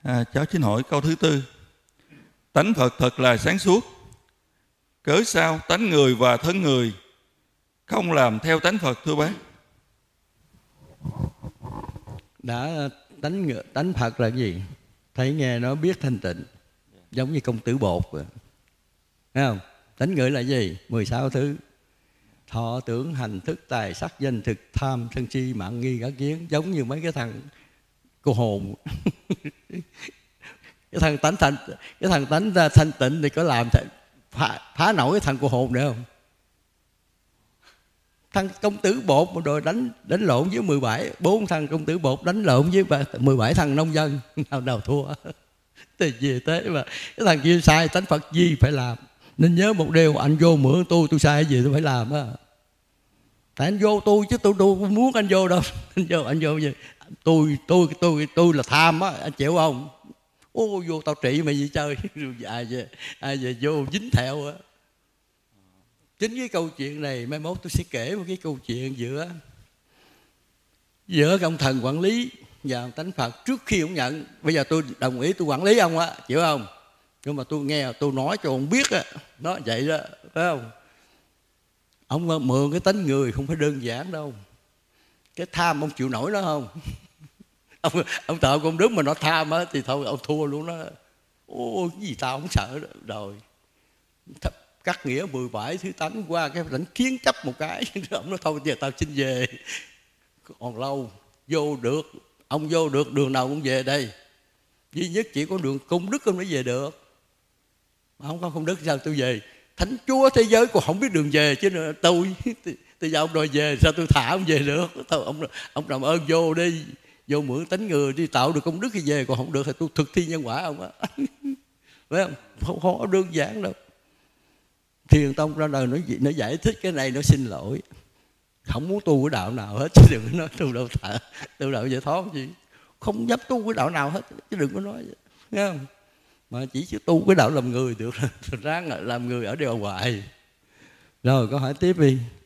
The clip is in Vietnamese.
Cháu xin hỏi câu thứ tư. Tánh Phật thật là sáng suốt, cớ sao tánh người và thân người không làm theo tánh Phật thưa bác? Đã tánh Phật là gì? Thấy nghe nó biết thanh tịnh, giống như công tử bột vậy. Thấy không? Tánh người là gì? 16 thứ: thọ tưởng hành thức tài sắc danh thực tham sân si mạng nghi ngã kiến. Giống như mấy cái thằng cô hồn. cái thằng tánh thanh tịnh thì có làm phá nổi cái thằng cô hồn nữa không? Thằng công tử bột mà rồi đánh lộn với 4 thằng công tử bột đánh lộn với 17 thằng nông dân, nào thua. Thì về thế mà cái thằng kia sai, tánh Phật gì phải làm. Nên nhớ một điều, anh vô mượn tôi sai gì tôi phải làm á. Tại anh vô tôi chứ tôi không muốn anh vô đâu. Anh vô gì? Tôi là tham á, anh chịu không? Ô vô tao trị mày gì chơi. Ai về vô dính theo á. Chính cái câu chuyện này mai mốt tôi sẽ kể một cái câu chuyện giữa ông thần quản lý và ông tánh Phật trước khi ông nhận. Bây giờ tôi đồng ý tôi quản lý ông á, chịu không? Nhưng mà tôi nghe tôi nói cho ông biết á, nó vậy đó, phải không? Ông mượn cái tánh người không phải đơn giản đâu. Cái tham ông chịu nổi nó không? ông thợ con Đức mà nó tham á thì thôi ông thua luôn đó. Ôi cái gì tao không sợ đó. Rồi cắt nghĩa 17 thứ tánh qua cái tánh kiến chấp một cái. Ông nói thôi giờ tao xin về, còn lâu vô được. Ông vô được đường nào cũng về đây, duy nhất chỉ có đường công đức ông mới về được. Mà không có công đức sao tôi về? Thánh chúa thế giới còn không biết đường về chứ tôi thì giờ ông đòi về sao tôi thả ông về được? Ông làm ơn vô đi, vô mượn tánh người đi tạo được công đức thì về, còn không được thì tôi thực thi nhân quả ông á. Phải không? Không có đơn giản đâu. Thiền tông ra đời nó giải thích cái này, nó xin lỗi, không muốn tu cái đạo nào hết, chứ đừng có nói tu đạo giải thoát gì, không dám tu cái đạo nào hết, chứ đừng có nói vậy. Nghe không? Mà chỉ tu cái đạo làm người được, ráng làm người ở điều hoài. Rồi câu hỏi tiếp đi.